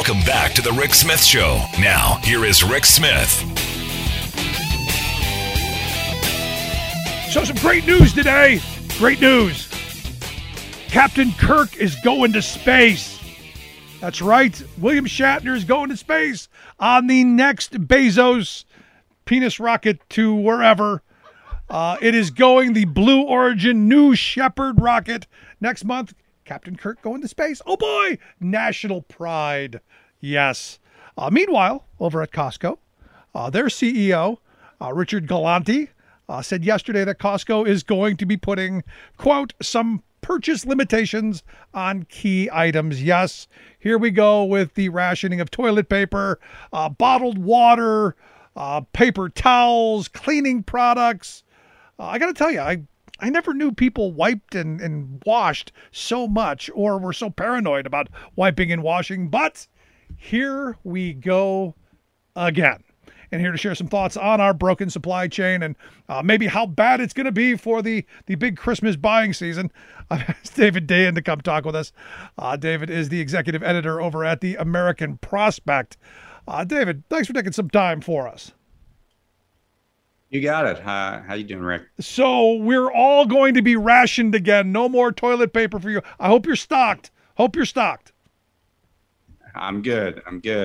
Welcome back to the Rick Smith Show. Now, here is Rick Smith. So some great news today. Great news. Captain Kirk is going to space. That's right. William Shatner is going to space on the next Bezos penis rocket to wherever. It is going the Blue Origin New Shepard rocket next month. Captain Kirk going to space. Oh boy, national pride. Yes. Meanwhile, over at Costco, their CEO, Richard Galante, said yesterday that Costco is going to be putting, quote, some purchase limitations on key items. Yes, here we go with the rationing of toilet paper, bottled water, paper towels, cleaning products. I got to tell you, I never knew people wiped and washed so much or were so paranoid about wiping and washing, but here we go again. And here to share some thoughts on our broken supply chain and maybe how bad it's going to be for the big Christmas buying season, I've asked David Dayen to come talk with us. David is the executive editor over at the American Prospect. David, thanks for taking some time for us. You got it. How you doing, Rick? So we're all going to be rationed again. No more toilet paper for you. I hope you're stocked. I'm good.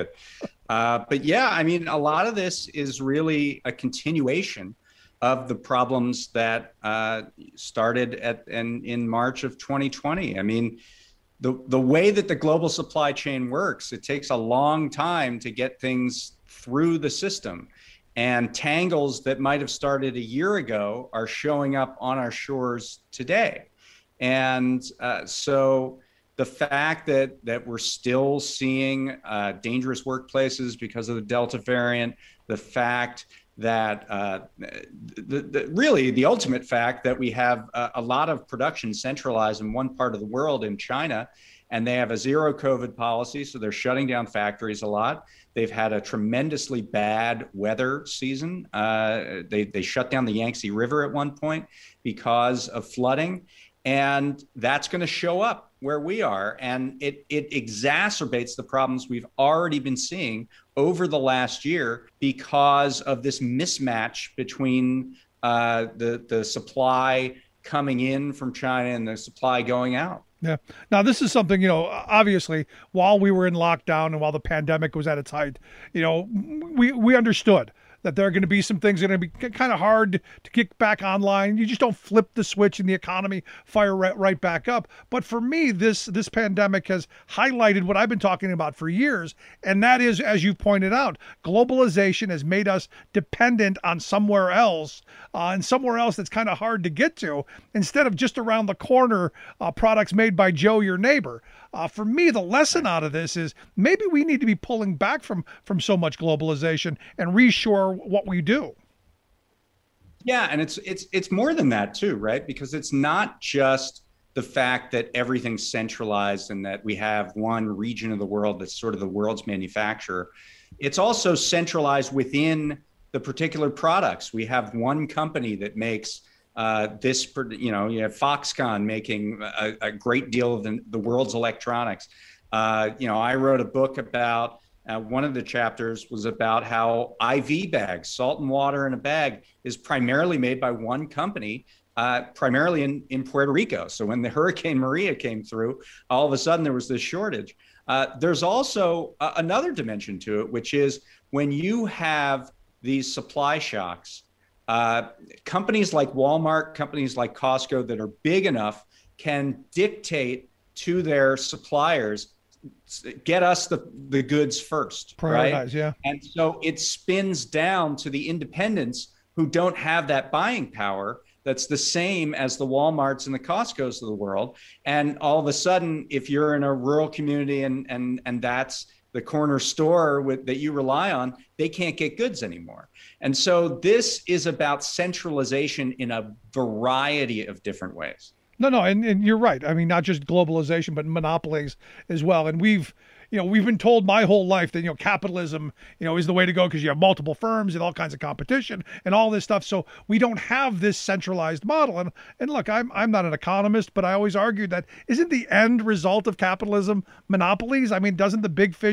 But yeah, I mean, a lot of this is really a continuation of the problems that started in March of 2020. I mean, the way that the global supply chain works, it takes a long time to get things through the system. And tangles that might have started a year ago are showing up on our shores today. And so the fact that we're still seeing dangerous workplaces because of the Delta variant, the fact that really the ultimate fact that we have a lot of production centralized in one part of the world in China, and they have a zero COVID policy, so they're shutting down factories a lot. They've had a tremendously bad weather season. They shut down the Yangtze River at one point because of flooding, and that's going to show up where we are. And it exacerbates the problems we've already been seeing over the last year because of this mismatch between the supply coming in from China and the supply going out. Yeah. Now, this is something, obviously, while we were in lockdown and while the pandemic was at its height, we understood that there are going to be some things that are going to be kind of hard to kick back online. You just don't flip the switch and the economy fire right back up. But for me, this pandemic has highlighted what I've been talking about for years. And that is, as you pointed out, globalization has made us dependent on somewhere else, and somewhere else that's kind of hard to get to, instead of just around the corner products made by Joe, your neighbor. For me, the lesson out of this is maybe we need to be pulling back from so much globalization and reshore what we do. Yeah, and it's more than that too, right? Because it's not just the fact that everything's centralized and that we have one region of the world that's sort of the world's manufacturer. It's also centralized within the particular products. We have one company that makes this, you have Foxconn making a great deal of the world's electronics. I wrote a book about, one of the chapters was about how IV bags, salt and water in a bag, is primarily made by one company, primarily in Puerto Rico. So when the Hurricane Maria came through, all of a sudden there was this shortage. There's also another dimension to it, which is when you have these supply shocks, companies like Walmart, companies like Costco that are big enough can dictate to their suppliers, get us the goods first, prioritize, right? Yeah. And so it spins down to the independents who don't have that buying power that's the same as the Walmarts and the Costcos of the world. And all of a sudden, if you're in a rural community and that's the corner store that you rely on, they can't get goods anymore. And so this is about centralization in a variety of different ways. No, and you're right. I mean, not just globalization, but monopolies as well. And we've been told my whole life that, capitalism, is the way to go because you have multiple firms and all kinds of competition and all this stuff. So we don't have this centralized model. And look, I'm not an economist, but I always argued that isn't the end result of capitalism monopolies? I mean, doesn't the big fish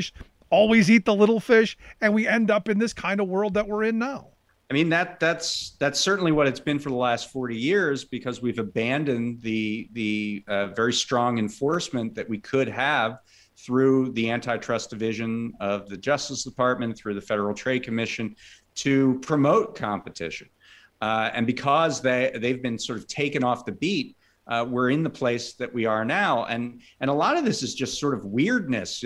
always eat the little fish, and we end up in this kind of world that we're in now. I mean, that's certainly what it's been for the last 40 years, because we've abandoned the very strong enforcement that we could have through the Antitrust Division of the Justice Department, through the Federal Trade Commission, to promote competition. And because they've been sort of taken off the beat, we're in the place that we are now. And a lot of this is just sort of weirdness.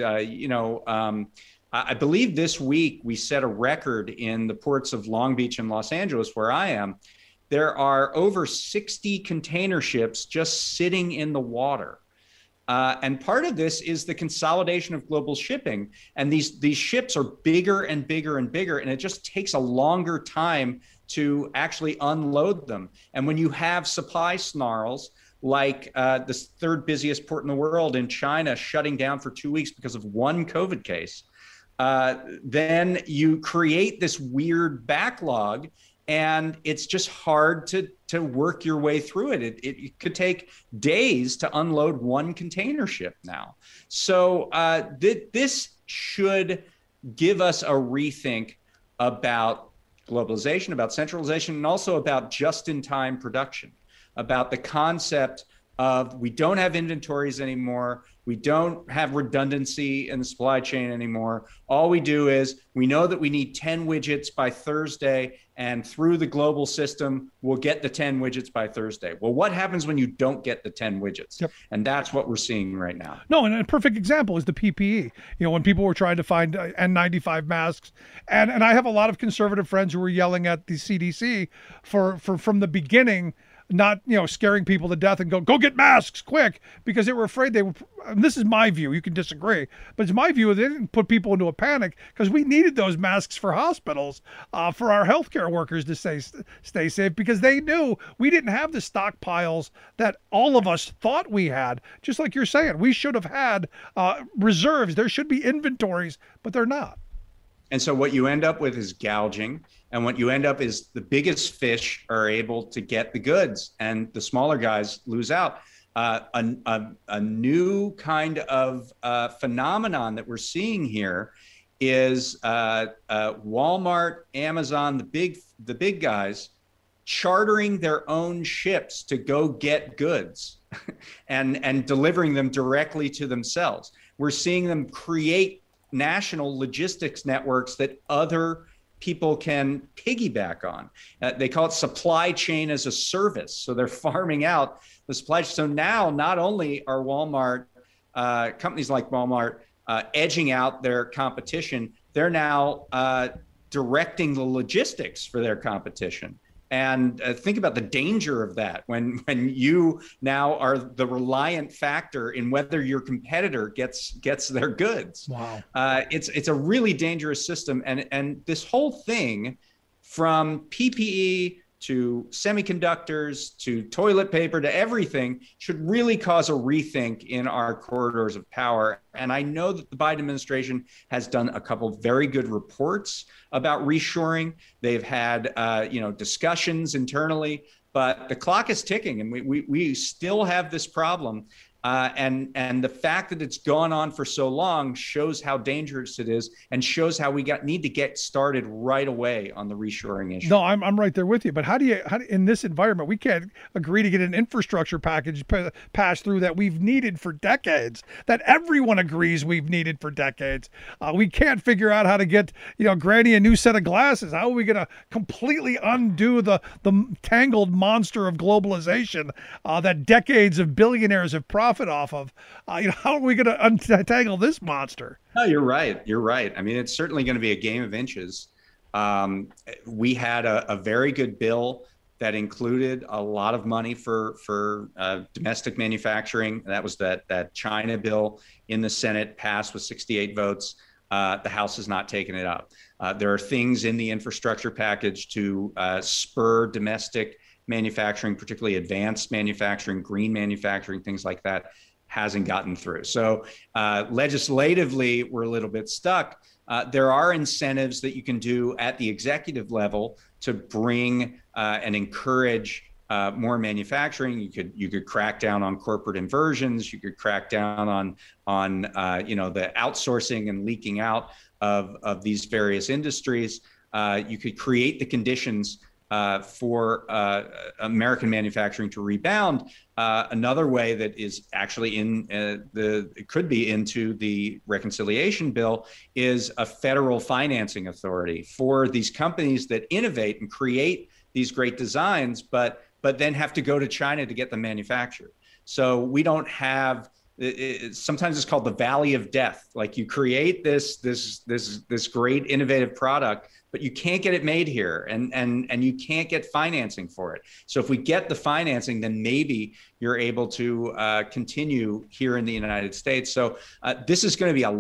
I believe this week we set a record in the ports of Long Beach and Los Angeles, where I am. There are over 60 container ships just sitting in the water. And part of this is the consolidation of global shipping. And these ships are bigger and bigger and bigger, and it just takes a longer time to actually unload them. And when you have supply snarls, like the third busiest port in the world in China shutting down for 2 weeks because of one COVID case, then you create this weird backlog, and it's just hard to work your way through it. It could take days to unload one container ship now. So this should give us a rethink about globalization, about centralization, and also about just-in-time production, about the concept of we don't have inventories anymore. We don't have redundancy in the supply chain anymore. All we do is we know that we need 10 widgets by Thursday, and through the global system, we'll get the 10 widgets by Thursday. Well, what happens when you don't get the 10 widgets? Yep. And that's what we're seeing right now. No, and a perfect example is the PPE. When people were trying to find N95 masks, and I have a lot of conservative friends who were yelling at the CDC from the beginning, not scaring people to death and go get masks quick, because they were afraid and this is my view, you can disagree, but it's my view, they didn't put people into a panic because we needed those masks for hospitals, for our healthcare workers to stay safe, because they knew we didn't have the stockpiles that all of us thought we had. Just like you're saying, we should have had reserves. There should be inventories, but they're not. And so what you end up with is gouging. And what you end up is the biggest fish are able to get the goods, and the smaller guys lose out. A new kind of phenomenon that we're seeing here is Walmart, Amazon, the big guys chartering their own ships to go get goods and delivering them directly to themselves. We're seeing them create national logistics networks that other people can piggyback on. They call it supply chain as a service. So they're farming out the supply chain. So now not only are companies like Walmart edging out their competition, they're now directing the logistics for their competition. And think about the danger of that when you now are the reliant factor in whether your competitor gets their goods. Wow. It's a really dangerous system. And this whole thing, from PPE to semiconductors to toilet paper to everything, should really cause a rethink in our corridors of power. And I know that the Biden administration has done a couple of very good reports about reshoring. They've had discussions internally, but the clock is ticking, and we still have this problem. And the fact that it's gone on for so long shows how dangerous it is, and shows how we need to get started right away on the reshoring issue. No, I'm right there with you. But how do you in this environment, we can't agree to get an infrastructure package passed through that we've needed for decades, that everyone agrees we've needed for decades. We can't figure out how to get Granny a new set of glasses. How are we going to completely undo the tangled monster of globalization that decades of billionaires have profited off of? How are we going to untangle this monster? No, you're right. You're right. I mean, it's certainly going to be a game of inches. We had a very good bill that included a lot of money for domestic manufacturing. That was that China bill in the Senate, passed with 68 votes. The House has not taken it up. There are things in the infrastructure package to spur domestic manufacturing, particularly advanced manufacturing, green manufacturing, things like that, hasn't gotten through. So legislatively, we're a little bit stuck. There are incentives that you can do at the executive level to bring and encourage more manufacturing. You could crack down on corporate inversions. You could crack down on the outsourcing and leaking out of these various industries. You could create the conditions for American manufacturing to rebound. Another way that is actually it could be into the reconciliation bill is a federal financing authority for these companies that innovate and create these great designs, but then have to go to China to get them manufactured. So we don't have. Sometimes it's called the valley of death. Like you create this great innovative product, but you can't get it made here, and you can't get financing for it. So if we get the financing, then maybe you're able to continue here in the United States. So this is going to be a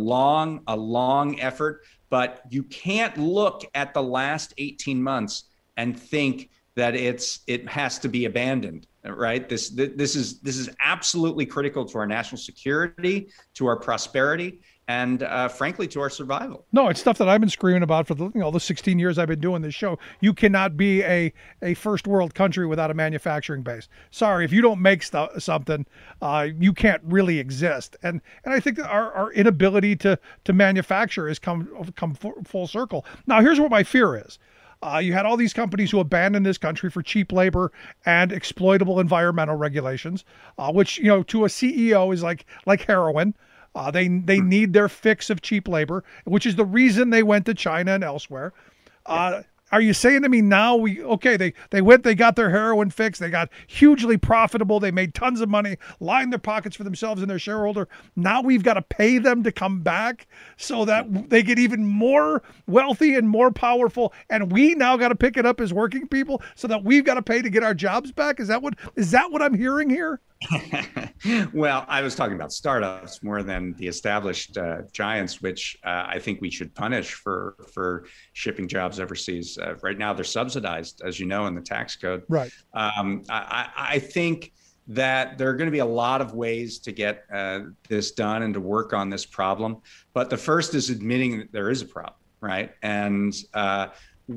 long effort, but you can't look at the last 18 months and think that it has to be abandoned. Right. This is absolutely critical to our national security, to our prosperity, and frankly, to our survival. No, it's stuff that I've been screaming about for the 16 years I've been doing this show. You cannot be a first world country without a manufacturing base. Sorry, if you don't make something, you can't really exist. And I think that our inability to manufacture has come full circle. Now, here's what my fear is. You had all these companies who abandoned this country for cheap labor and exploitable environmental regulations, which, to a CEO is like heroin. They need their fix of cheap labor, which is the reason they went to China and elsewhere. Are you saying to me now they went, they got their heroin fix, they got hugely profitable, they made tons of money, lined their pockets for themselves and their shareholder. Now we've got to pay them to come back so that they get even more wealthy and more powerful, and we now got to pick it up as working people so that we've got to pay to get our jobs back? Is that what I'm hearing here? Well, I was talking about startups more than the established giants, which I think we should punish for shipping jobs overseas. Right now, they're subsidized, as you know, in the tax code. Right. I think that there are going to be a lot of ways to get this done and to work on this problem. But the first is admitting that there is a problem, right? And a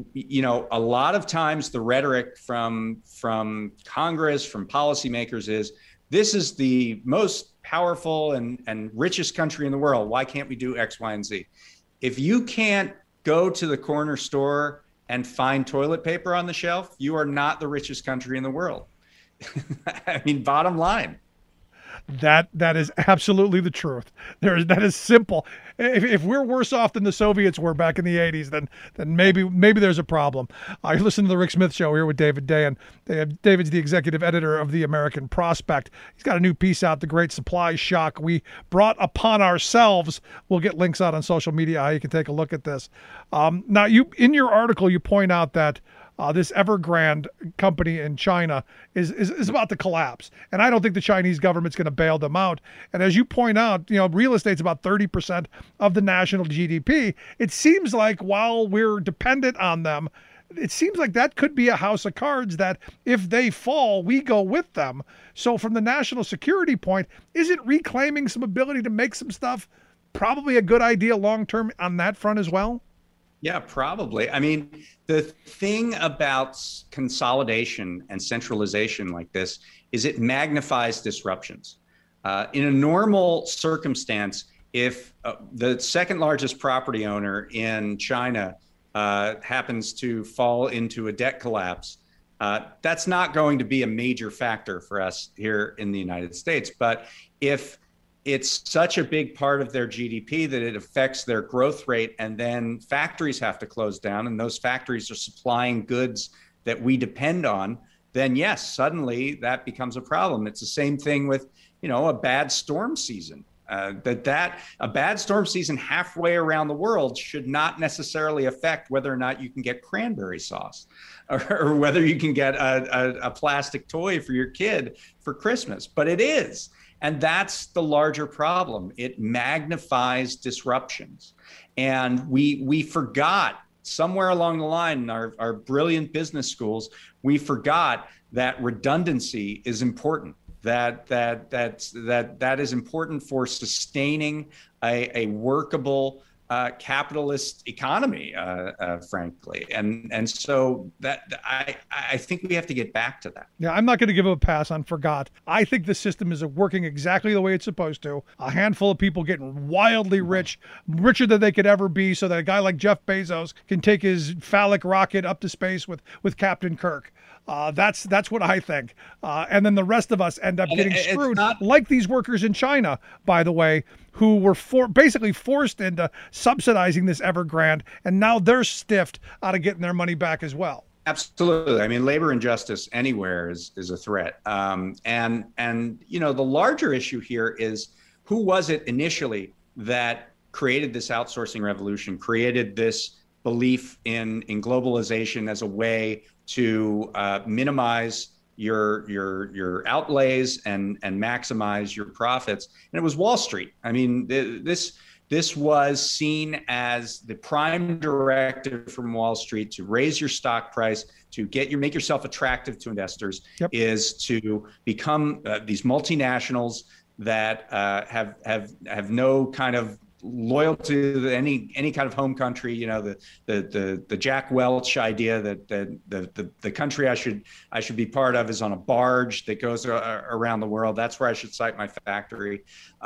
lot of times the rhetoric from Congress, from policymakers is, this is the most powerful and richest country in the world. Why can't we do X, Y, and Z? If you can't go to the corner store and find toilet paper on the shelf, you are not the richest country in the world. I mean, bottom line. That is absolutely the truth. That is simple. If we're worse off than the Soviets were back in the 80s, then maybe there's a problem. I listen to the Rick Smith Show here with David Dayen. David's the executive editor of the American Prospect. He's got a new piece out, The Great Supply Shock We Brought Upon Ourselves. We'll get links out on social media how you can take a look at this. Now, in your article, you point out that this Evergrande company in China is about to collapse. And I don't think the Chinese government's going to bail them out. And as you point out, real estate's about 30% of the national GDP. It seems like while we're dependent on them, it seems like that could be a house of cards that if they fall, we go with them. So from the national security point, isn't reclaiming some ability to make some stuff probably a good idea long-term on that front as well? Yeah, probably. I mean, the thing about consolidation and centralization like this is it magnifies disruptions. In a normal circumstance, if the second largest property owner in China happens to fall into a debt collapse, that's not going to be a major factor for us here in the United States. But if it's such a big part of their GDP that it affects their growth rate, and then factories have to close down, and those factories are supplying goods that we depend on, then yes, suddenly that becomes a problem. It's the same thing with, a bad storm season. A bad storm season halfway around the world should not necessarily affect whether or not you can get cranberry sauce or whether you can get a plastic toy for your kid for Christmas, but it is. And that's the larger problem. It magnifies disruptions. And we forgot somewhere along the line in our brilliant business schools, we forgot that redundancy is important. That is important for sustaining a workable capitalist economy, frankly. And so that I think we have to get back to that. Yeah, I'm not going to give it a pass on forgot. I think the system is working exactly the way it's supposed to. A handful of people getting wildly rich, richer than they could ever be, so that a guy like Jeff Bezos can take his phallic rocket up to space with Captain Kirk. That's what I think. And then the rest of us end up getting screwed, like these workers in China, by the way, who were basically forced into subsidizing this Evergrande, and now they're stiffed out of getting their money back as well. Absolutely. I mean, labor injustice anywhere is a threat. And the larger issue here is, who was it initially that created this outsourcing revolution, created this belief in globalization as a way to minimize your outlays and maximize your profits? And it was Wall Street. I mean, this was seen as the prime directive from Wall Street to raise your stock price, to make yourself attractive to investors, is to become these multinationals that have no kind of loyalty to any kind of home country. The Jack Welch idea that the country I should be part of is on a barge that goes around the world. That's where I should site my factory.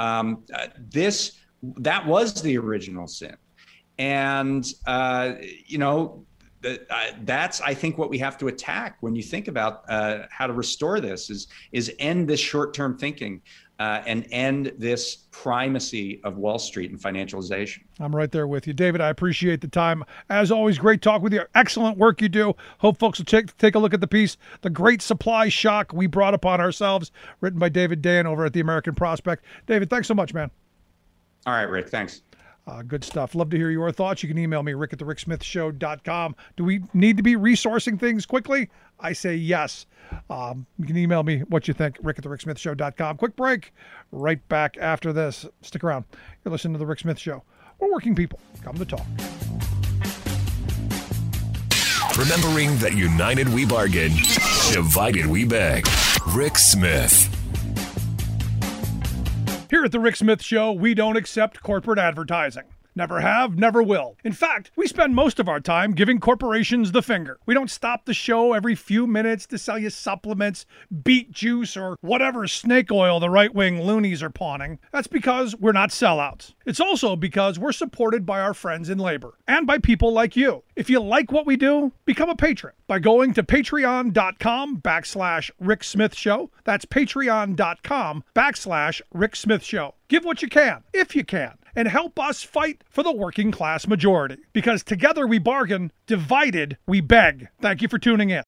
That was the original sin, and that's, I think, what we have to attack when you think about how to restore this is end this short-term thinking. And end this primacy of Wall Street and financialization. I'm right there with you. David, I appreciate the time. As always, great talk with you. Excellent work you do. Hope folks will take a look at the piece, The Great Supply Shock We Brought Upon Ourselves, written by David Dayen over at the American Prospect. David, thanks so much, man. All right, Rick, thanks. Good stuff. Love to hear your thoughts. You can email me, rick@thericksmithshow.com. Do we need to be resourcing things quickly? I say yes. You can email me what you think, rick@thericksmithshow.com. Quick break. Right back after this. Stick around. You're listening to The Rick Smith Show. We're working people. Come to talk. Remembering that united we bargain, divided we beg. Rick Smith. Here at The Rick Smith Show, we don't accept corporate advertising. Never have, never will. In fact, we spend most of our time giving corporations the finger. We don't stop the show every few minutes to sell you supplements, beet juice, or whatever snake oil the right-wing loonies are pawning. That's because we're not sellouts. It's also because we're supported by our friends in labor and by people like you. If you like what we do, become a patron by going to patreon.com/Rick Smith Show. That's patreon.com/Rick Smith Show. Give what you can, if you can, and help us fight for the working class majority. Because together we bargain, divided we beg. Thank you for tuning in.